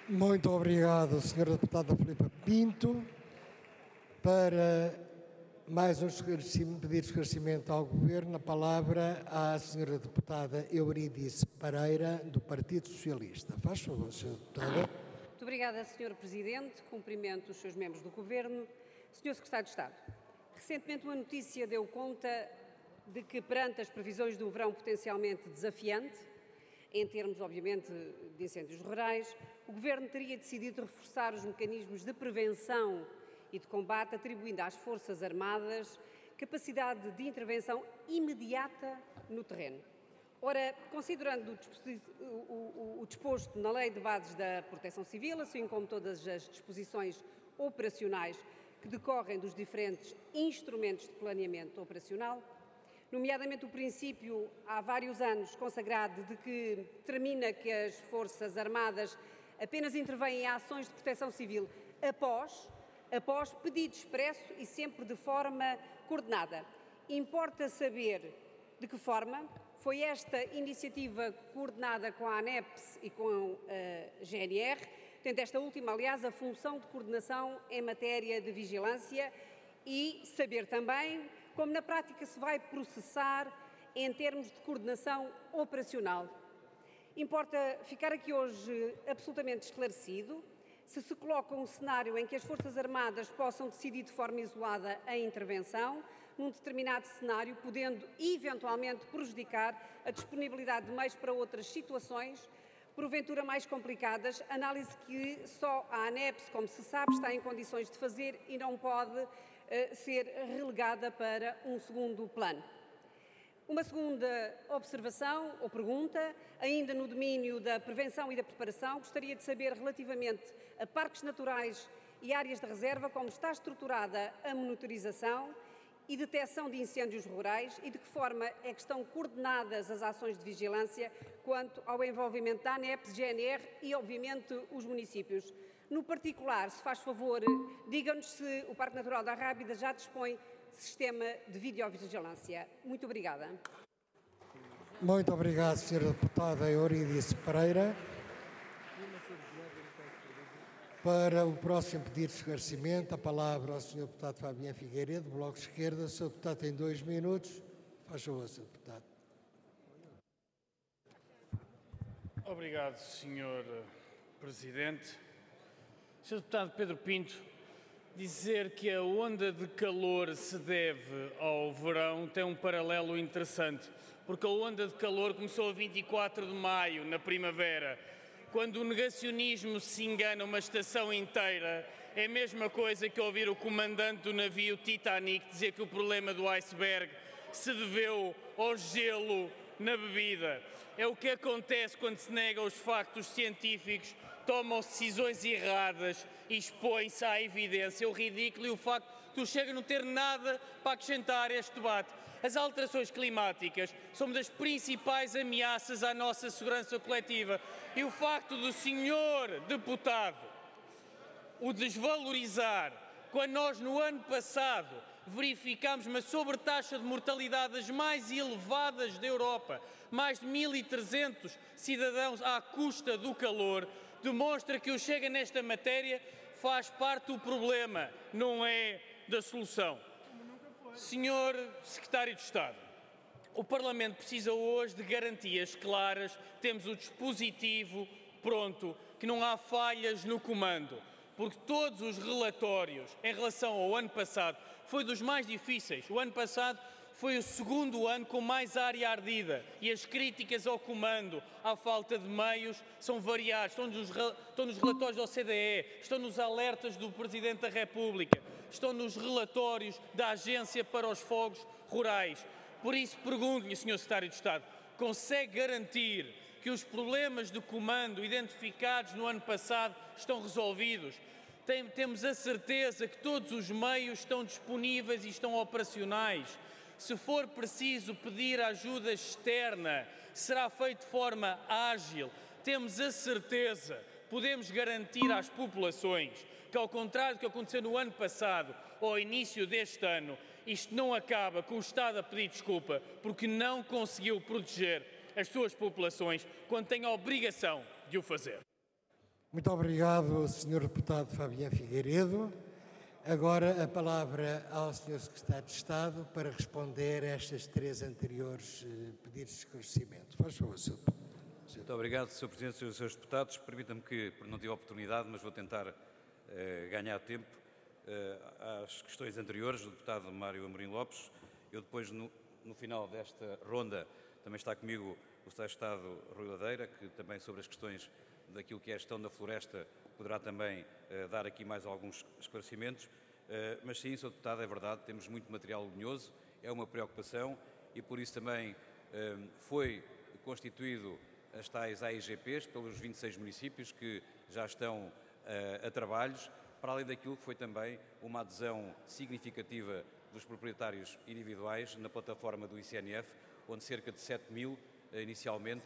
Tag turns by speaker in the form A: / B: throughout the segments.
A: Muito obrigado, Sra. Deputada Filipa Pinto. Para mais um pedido de esclarecimento ao Governo, a palavra à Sra. Deputada Eurídice Pereira, do Partido Socialista. Faz favor, Sra. Deputada.
B: Muito obrigada, Sr. Presidente. Cumprimento os seus membros do Governo. Sr. Secretário de Estado, recentemente uma notícia deu conta de que, perante as previsões de um verão potencialmente desafiante, em termos, obviamente, de incêndios rurais, o Governo teria decidido reforçar os mecanismos de prevenção e de combate, atribuindo às Forças Armadas capacidade de intervenção imediata no terreno. Ora, considerando o disposto na Lei de Bases da Proteção Civil, assim como todas as disposições operacionais que decorrem dos diferentes instrumentos de planeamento operacional, nomeadamente o princípio, há vários anos, consagrado de que determina que as Forças Armadas apenas intervêm em ações de proteção civil após pedido expresso e sempre de forma coordenada. Importa saber de que forma foi esta iniciativa coordenada com a ANEPS e com a GNR, tendo esta última, aliás, a função de coordenação em matéria de vigilância, e saber também como na prática se vai processar em termos de coordenação operacional. Importa ficar aqui hoje absolutamente esclarecido se se coloca um cenário em que as Forças Armadas possam decidir de forma isolada a intervenção, num determinado cenário, podendo eventualmente prejudicar a disponibilidade de meios para outras situações, porventura mais complicadas, análise que só a ANEPS, como se sabe, está em condições de fazer e não pode ser relegada para um segundo plano. Uma segunda observação ou pergunta, ainda no domínio da prevenção e da preparação, gostaria de saber relativamente a parques naturais e áreas de reserva como está estruturada a monitorização e detecção de incêndios rurais e de que forma é que estão coordenadas as ações de vigilância quanto ao envolvimento da ANEPS, GNR e, obviamente, os municípios. No particular, se faz favor, diga-nos se o Parque Natural da Rábida já dispõe de sistema de videovigilância. Muito obrigada.
A: Muito obrigado, Sra. Deputada Eurídice Pereira. Para o próximo pedido de esclarecimento, a palavra ao Sr. Deputado Fabiano Figueiredo, do Bloco de Esquerda. O Sr. Deputado tem 2 minutos. Faz favor, Sr. Deputado.
C: Obrigado, Sr. Presidente. Sr. Deputado Pedro Pinto, dizer que a onda de calor se deve ao verão tem um paralelo interessante, porque a onda de calor começou a 24 de maio, na primavera. Quando o negacionismo se engana uma estação inteira, é a mesma coisa que ouvir o comandante do navio Titanic dizer que o problema do iceberg se deveu ao gelo na bebida. É o que acontece quando se negam os factos científicos, tomam-se decisões erradas e expõe-se à evidência o ridículo e o facto de o Chega não ter nada para acrescentar a este debate. As alterações climáticas são uma das principais ameaças à nossa segurança coletiva e o facto do senhor deputado o desvalorizar, quando nós no ano passado verificámos uma sobretaxa de mortalidade das mais elevadas da Europa, mais de 1.300 cidadãos à custa do calor, demonstra que o Chega nesta matéria faz parte do problema, não é da solução. Senhor Secretário de Estado, o Parlamento precisa hoje de garantias claras, temos o dispositivo pronto, que não há falhas no comando, porque todos os relatórios em relação ao ano passado foi dos mais difíceis. O ano passado foi o segundo ano com mais área ardida e as críticas ao comando, à falta de meios, são variadas. Estão nos relatórios da OCDE, estão nos alertas do Presidente da República, estão nos relatórios da Agência para os Fogos Rurais. Por isso pergunto-lhe, Sr. Secretário de Estado, consegue garantir que os problemas de comando identificados no ano passado estão resolvidos? Temos a certeza que todos os meios estão disponíveis e estão operacionais? Se for preciso pedir ajuda externa, será feito de forma ágil? Temos a certeza, podemos garantir às populações que, ao contrário do que aconteceu no ano passado ou ao início deste ano, isto não acaba com o Estado a pedir desculpa porque não conseguiu proteger as suas populações quando tem a obrigação de o fazer.
A: Muito obrigado, Sr. Deputado Fabiano Figueiredo. Agora a palavra ao Sr. Secretário de Estado para responder a estas três anteriores pedidos de esclarecimento. Faz favor, Sr.
D: Muito obrigado, Sr. Presidente e Srs. Deputados. Permita-me que, não tive a oportunidade, mas vou tentar ganhar tempo às questões anteriores do deputado Mário Amorim Lopes. Eu depois, no final desta ronda, também está comigo o Secretário de Estado Rui Ladeira, que também sobre as questões daquilo que é a gestão da floresta poderá também dar aqui mais alguns esclarecimentos. Mas sim, Sr. Deputado, é verdade, temos muito material lenhoso, é uma preocupação e por isso também foi constituído as tais AIGPs pelos 26 municípios que já estão a trabalhos, para além daquilo que foi também uma adesão significativa dos proprietários individuais na plataforma do ICNF, onde cerca de 7.000 inicialmente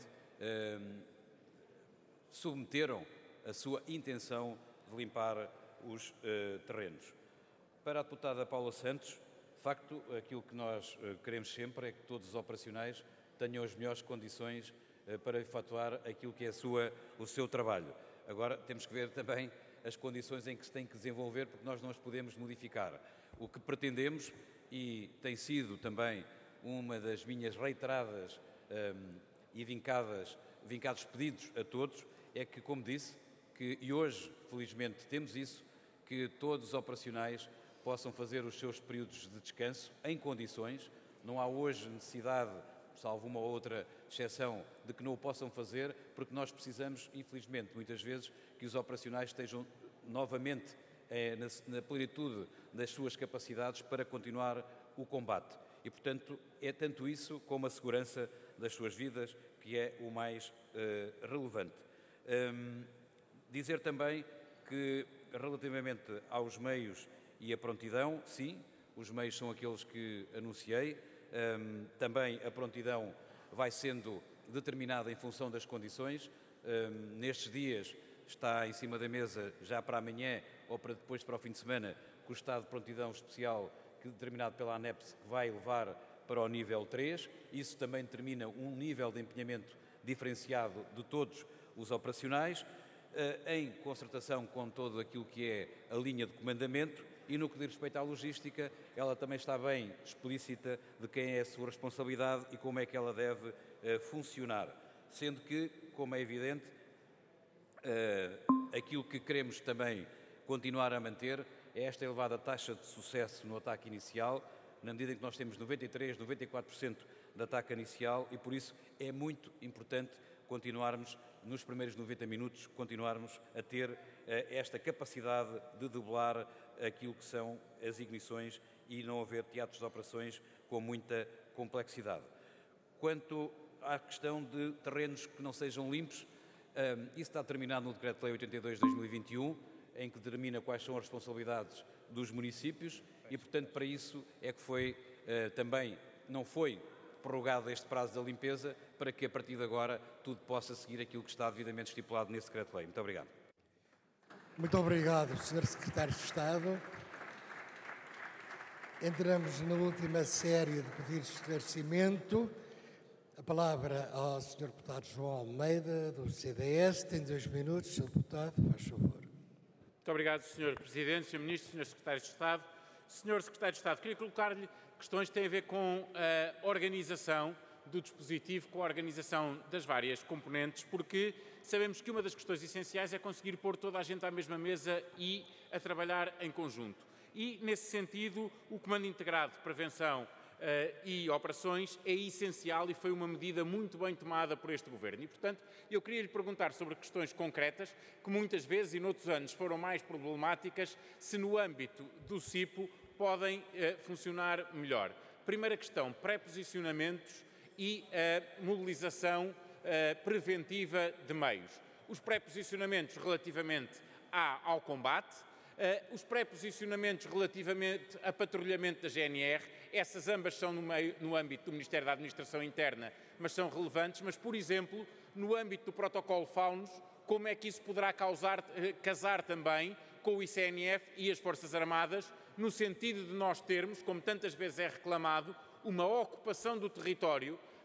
D: submeteram a sua intenção de limpar os terrenos. Para a deputada Paula Santos, de facto, aquilo que nós queremos sempre é que todos os operacionais tenham as melhores condições para efetuar aquilo que é o seu trabalho. Agora, temos que ver também as condições em que se tem que desenvolver, porque nós não as podemos modificar. O que pretendemos, e tem sido também uma das minhas reiteradas e vincados pedidos a todos, é que, como disse, e hoje, felizmente, temos isso, que todos os operacionais possam fazer os seus períodos de descanso em condições. Não há hoje necessidade, salvo uma ou outra exceção, de que não o possam fazer, porque nós precisamos, infelizmente, muitas vezes, que os operacionais estejam novamente na plenitude das suas capacidades para continuar o combate. E, portanto, é tanto isso como a segurança das suas vidas que é o mais relevante. Dizer também que, relativamente aos meios e a prontidão, sim, os meios são aqueles que anunciei. Também a prontidão vai sendo determinada em função das condições. Nestes dias está em cima da mesa, já para amanhã ou para depois, para o fim de semana, que o estado de prontidão especial determinado pela ANEPS vai levar para o nível 3. Isso também determina um nível de empenhamento diferenciado de todos os operacionais, em concertação com todo aquilo que é a linha de comandamento, e no que diz respeito à logística, ela também está bem explícita de quem é a sua responsabilidade e como é que ela deve funcionar. Sendo que, como é evidente, aquilo que queremos também continuar a manter é esta elevada taxa de sucesso no ataque inicial, na medida em que nós temos 93%, 94% de ataque inicial, e por isso é muito importante continuarmos, nos primeiros 90 minutos, continuarmos a ter esta capacidade de debelar aquilo que são as ignições e não haver teatros de operações com muita complexidade. Quanto à questão de terrenos que não sejam limpos, isso está determinado no Decreto-Lei 82 de 2021, em que determina quais são as responsabilidades dos municípios e, portanto, para isso é que foi também, não foi prorrogado este prazo da limpeza, para que a partir de agora tudo possa seguir aquilo que está devidamente estipulado nesse Decreto-Lei. Muito obrigado.
A: Muito obrigado, Sr. Secretário de Estado. Entramos na última série de pedidos de esclarecimento. A palavra ao Sr. Deputado João Almeida, do CDS. Tem 2 minutos, Sr. Deputado, faz favor.
C: Muito obrigado, Sr. Presidente, Sr. Ministro, Sr. Secretário de Estado. Sr. Secretário de Estado, queria colocar-lhe questões que têm a ver com a organização do dispositivo, com a organização das várias componentes, porque sabemos que uma das questões essenciais é conseguir pôr toda a gente à mesma mesa e a trabalhar em conjunto. E, nesse sentido, o Comando Integrado de Prevenção e Operações é essencial e foi uma medida muito bem tomada por este Governo. E, portanto, eu queria lhe perguntar sobre questões concretas, que muitas vezes e noutros anos foram mais problemáticas, se no âmbito do CIPO podem funcionar melhor. Primeira questão, pré-posicionamentos e mobilização preventiva de meios. Os pré-posicionamentos relativamente ao combate, os pré-posicionamentos relativamente a patrulhamento da GNR, essas ambas são no âmbito do Ministério da Administração Interna, mas são relevantes, mas, por exemplo, no âmbito do protocolo Faunos, como é que isso poderá casar também com o ICNF e as Forças Armadas, no sentido de nós termos, como tantas vezes é reclamado, uma ocupação do território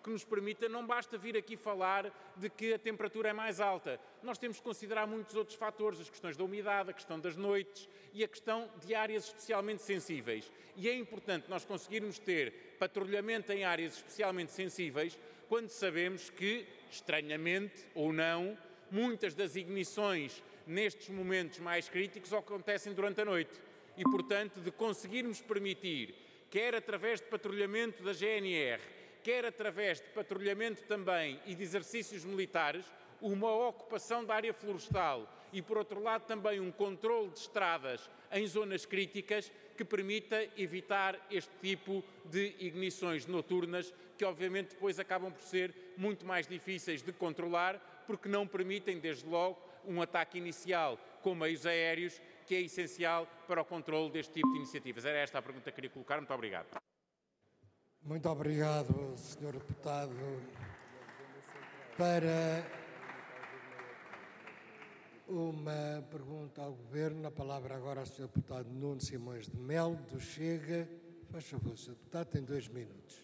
E: que nos permita, não basta vir aqui falar de que a temperatura é mais alta. Nós temos que considerar muitos outros fatores, as questões da umidade, a questão das noites e a questão de áreas especialmente sensíveis. E é importante nós conseguirmos ter patrulhamento em áreas especialmente sensíveis quando sabemos que, estranhamente ou não, muitas das ignições nestes momentos mais críticos acontecem durante a noite. E, portanto, de conseguirmos permitir, quer através de patrulhamento da GNR, quer através de patrulhamento também e de exercícios militares, uma ocupação da área florestal e, por outro lado, também um controle de estradas em zonas críticas que permita evitar este tipo de ignições noturnas que, obviamente, depois acabam por ser muito mais difíceis de controlar porque não permitem, desde logo, um ataque inicial com meios aéreos, que é essencial para o controle deste tipo de iniciativas. Era esta a pergunta que queria colocar. Muito obrigado.
A: Muito obrigado, Sr. Deputado. Para uma pergunta ao Governo, a palavra agora ao Sr. Deputado Nuno Simões de Melo, do Chega. Faz favor, Sr. Deputado, tem 2 minutos.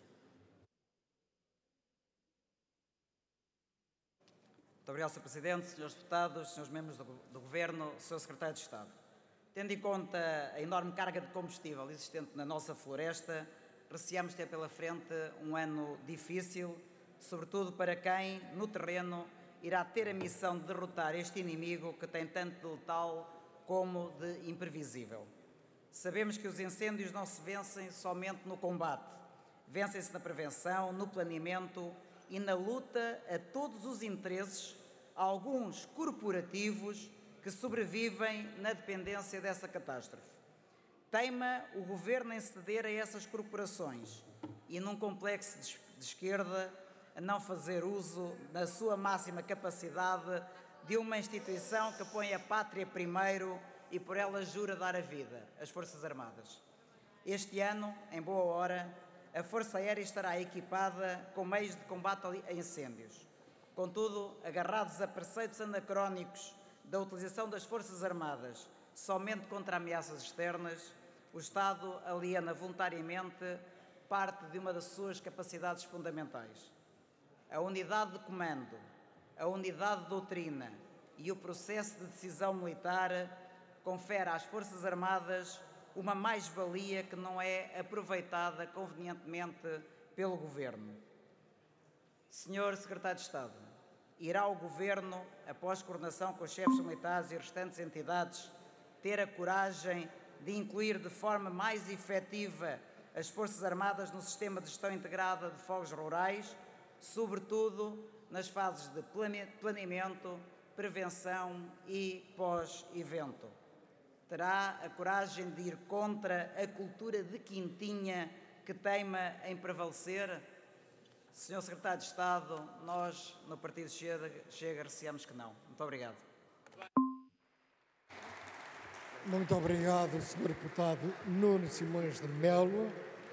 F: Muito obrigado, Sr. Presidente, Srs. Deputados, Srs. Membros do Governo, Sr. Secretário de Estado. Tendo em conta a enorme carga de combustível existente na nossa floresta, receamos ter pela frente um ano difícil, sobretudo para quem, no terreno, irá ter a missão de derrotar este inimigo que tem tanto de letal como de imprevisível. Sabemos que os incêndios não se vencem somente no combate, vencem-se na prevenção, no planeamento e na luta a todos os interesses, alguns corporativos, que sobrevivem na dependência dessa catástrofe. Teima o Governo em ceder a essas corporações e, num complexo de esquerda, a não fazer uso, na sua máxima capacidade, de uma instituição que põe a pátria primeiro e por ela jura dar a vida, as Forças Armadas. Este ano, em boa hora, a Força Aérea estará equipada com meios de combate a incêndios. Contudo, agarrados a preceitos anacrónicos da utilização das Forças Armadas somente contra ameaças externas, o Estado aliena voluntariamente parte de uma das suas capacidades fundamentais. A unidade de comando, a unidade de doutrina e o processo de decisão militar confere às Forças Armadas uma mais-valia que não é aproveitada convenientemente pelo Governo. Senhor Secretário de Estado, irá o Governo, após coordenação com os chefes militares e restantes entidades, ter a coragem de incluir de forma mais efetiva as Forças Armadas no sistema de gestão integrada de fogos rurais, sobretudo nas fases de planeamento, prevenção e pós-evento? Terá a coragem de ir contra a cultura de quintinha que teima em prevalecer? Senhor Secretário de Estado, nós, no Partido Chega, receamos que não. Muito obrigado.
A: Muito obrigado, Sr. Deputado Nuno Simões de Melo.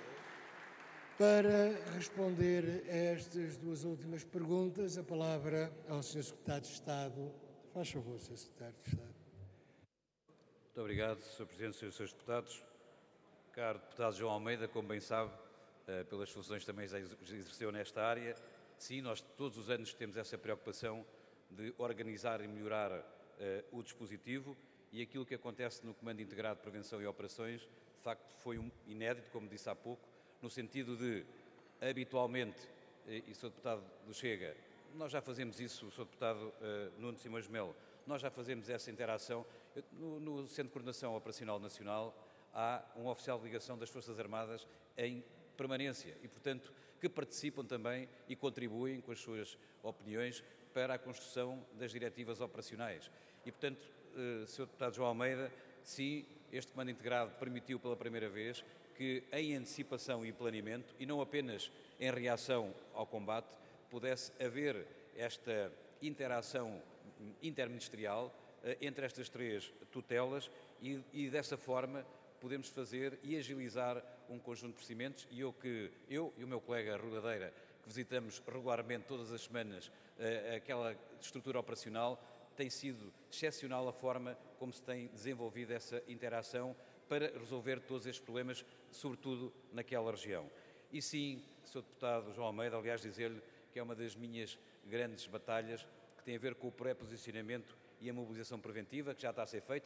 A: Para responder a estas 2 últimas perguntas, a palavra ao Sr. Secretário de Estado. Faz favor, Sr. Secretário de Estado.
D: Muito obrigado, Sr. Presidente, Srs. Deputados. Caro Deputado João Almeida, como bem sabe, pelas funções também já exerceu nesta área, sim, nós todos os anos temos essa preocupação de organizar e melhorar o dispositivo, e aquilo que acontece no Comando Integrado de Prevenção e Operações, de facto, foi inédito, como disse há pouco, no sentido de, habitualmente, e Sr. Deputado do Chega, nós já fazemos isso, Sr. Deputado Nuno Simões de Melo, nós já fazemos essa interação. No Centro de Coordenação Operacional Nacional há um oficial de ligação das Forças Armadas em permanência e, portanto, que participam também e contribuem com as suas opiniões para a construção das diretivas operacionais. E, portanto, Sr. Deputado João Almeida, sim, este Comando Integrado permitiu pela primeira vez que, em antecipação e planeamento, e não apenas em reação ao combate, pudesse haver esta interação interministerial entre estas 3 tutelas e dessa forma podemos fazer e agilizar um conjunto de procedimentos, e eu e o meu colega Rogadeira, que visitamos regularmente todas as semanas aquela estrutura operacional, tem sido excepcional a forma como se tem desenvolvido essa interação para resolver todos estes problemas, sobretudo naquela região. E sim, Sr. Deputado João Almeida, aliás, dizer-lhe que é uma das minhas grandes batalhas que tem a ver com o pré-posicionamento e a mobilização preventiva, que já está a ser feita.